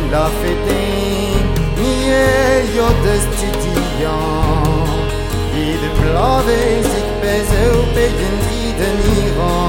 la fête, mieux d'étudiants, et de plaver, si pèse au pays de Niran.